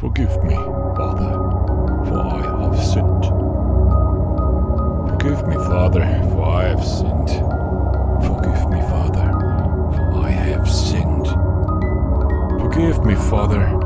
Forgive me, Father, for I have sinned. Forgive me, Father, for I have sinned. Forgive me, Father, for I have sinned. Forgive me, Father,